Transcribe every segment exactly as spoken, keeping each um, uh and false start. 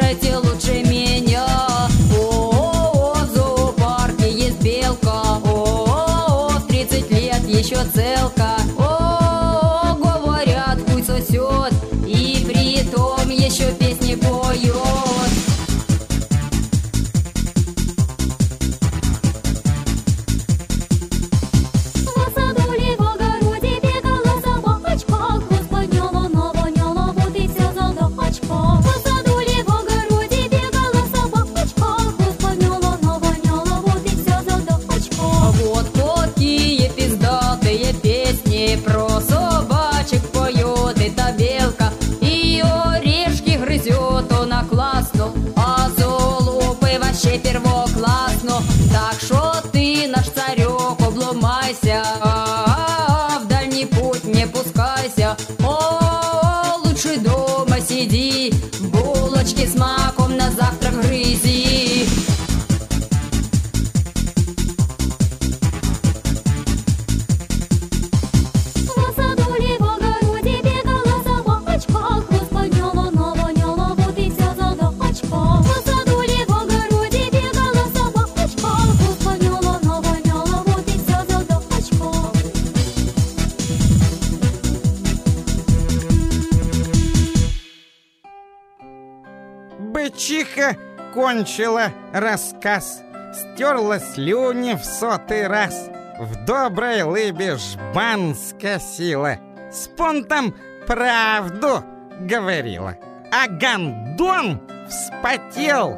знаете лучше меня. О-о-о, в зоопарке есть белка. О-о-о, в тридцать лет еще целка. О-о-о, говорят, хуй сосет, и притом еще песни поет. Про собачек поет эта белка, и орешки грызет она классно, а золупы вообще первоклассно. Так что ты, наш царек, обломайся, а-а-а, в дальний путь не пускайся. О, лучше дома сиди, булочки с маком на завтрак грызи. Бычиха кончила рассказ, стерла слюни в сотый раз, в доброй лыбе жбан скосила, с понтом правду говорила. А Гондон вспотел,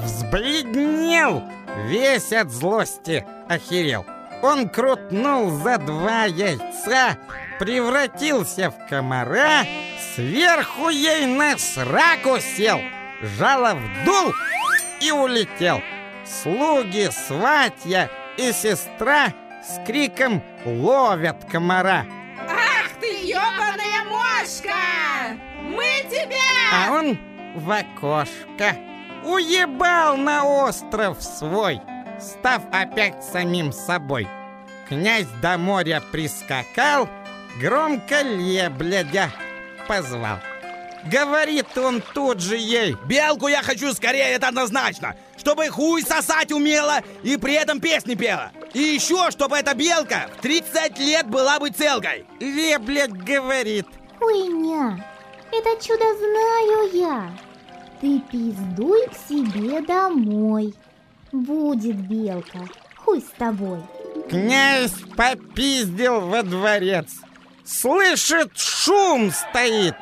взбледнел, весь от злости охерел. Он крутнул за два яйца, превратился в комара, сверху ей на сраку сел, жало вдул и улетел. Слуги, сватья и сестра с криком ловят комара. Ах ты, ёбаная мошка! Мы тебя! А он в окошко уебал на остров свой, став опять самим собой. Князь до моря прискакал, громко леблядя позвал. Говорит он тут же ей: белку я хочу скорее, это однозначно, чтобы хуй сосать умела и при этом песни пела. И еще, чтобы эта белка в тридцать лет была бы целкой. Леблядь говорит: хуйня, это чудо знаю я. Ты пиздуй к себе домой. Будет белка, хуй с тобой. Князь попиздил во дворец. Слышит, шум стоит,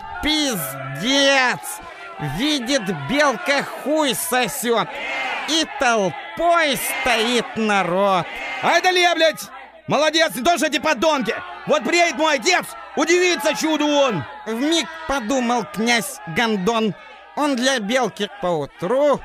пиздец. Видит, белка хуй сосет, и толпой стоит народ. А это леблядь! Молодец, не то, что эти подонки. Вот приедет мой отец, удивится чуду он. Вмиг подумал князь Гондон. Он для белки поутру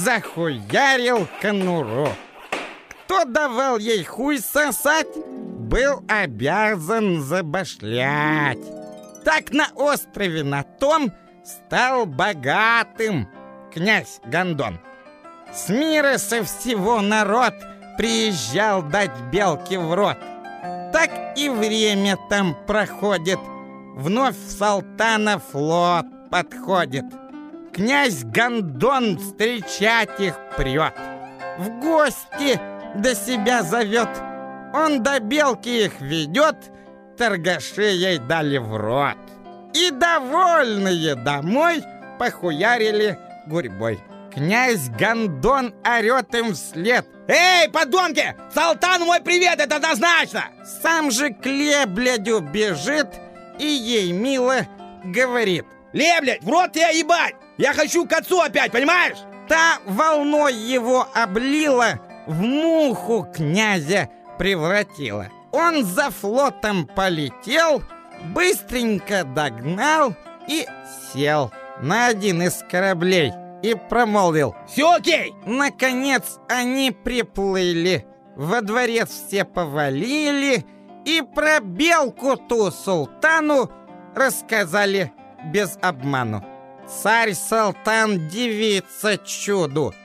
захуярил конуру. Кто давал ей хуй сосать, был обязан забашлять. Так на острове на том стал богатым князь Гондон. С мира со всего народ приезжал дать белке в рот. Так и время там проходит, вновь в Салтана флот подходит. Князь Гондон встречать их прет, в гости до себя зовет. Он до белки их ведет, торгаши ей дали в рот. И довольные домой похуярили гурьбой. Князь Гондон орет им вслед: эй, подонки, Салтану мой привет, это однозначно. Сам же к леблядю бежит и ей мило говорит: леблядь, в рот тебя ебать, я хочу к отцу опять, понимаешь? Та волной его облила, в муху князя превратила. Он за флотом полетел, быстренько догнал и сел на один из кораблей и промолвил: все окей. Наконец они приплыли, во дворец все повалили, и про белку ту султану рассказали без обману. Царь Салтан дивится чуду: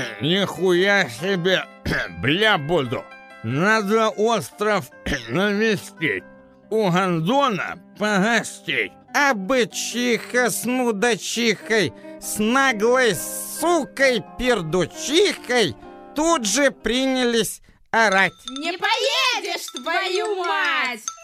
нихуя себе, бля буду. Надо остров навестить, у Гондона погостить. А бычиха с мудачихой, с наглой сукой-пердучихой тут же принялись орать. Не поедешь, твою мать!